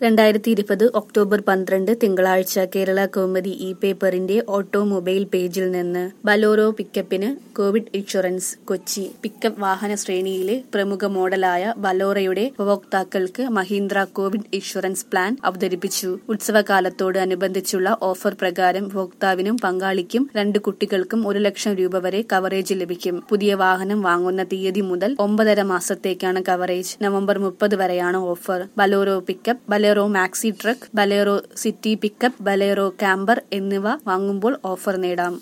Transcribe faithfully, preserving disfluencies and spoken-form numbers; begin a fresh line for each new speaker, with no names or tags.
രണ്ടായിരത്തി ഇരുപത് ഒക്ടോബർ പന്ത്രണ്ട് തിങ്കളാഴ്ച കേരള കൗമുദി ഇ പേപ്പറിന്റെ ഓട്ടോമൊബൈൽ പേജിൽ നിന്ന് ബലോറോ പിക്കപ്പിന് കോവിഡ് ഇൻഷുറൻസ് കൊച്ചി. പിക്കപ്പ് വാഹന ശ്രേണിയിലെ പ്രമുഖ മോഡലായ ബലോറയുടെ ഉപഭോക്താക്കൾക്ക് മഹീന്ദ്ര കോവിഡ് ഇൻഷുറൻസ് പ്ലാൻ അവതരിപ്പിച്ചു. ഉത്സവകാലത്തോട് അനുബന്ധിച്ചുള്ള ഓഫർ പ്രകാരം ഉപഭോക്താവിനും പങ്കാളിക്കും രണ്ട് കുട്ടികൾക്കും ഒരു ലക്ഷം രൂപ വരെ കവറേജ് ലഭിക്കും. പുതിയ വാഹനം വാങ്ങുന്ന തീയതി മുതൽ ഒമ്പതര മാസത്തേക്കാണ് കവറേജ്. നവംബർ മുപ്പത് വരെയാണ് offer. Bolero pickup, Bolero maxi truck, Bolero city pickup, Bolero camper എന്നിവ വാങ്ങുമ്പോൾ ഓഫർ നേടാം.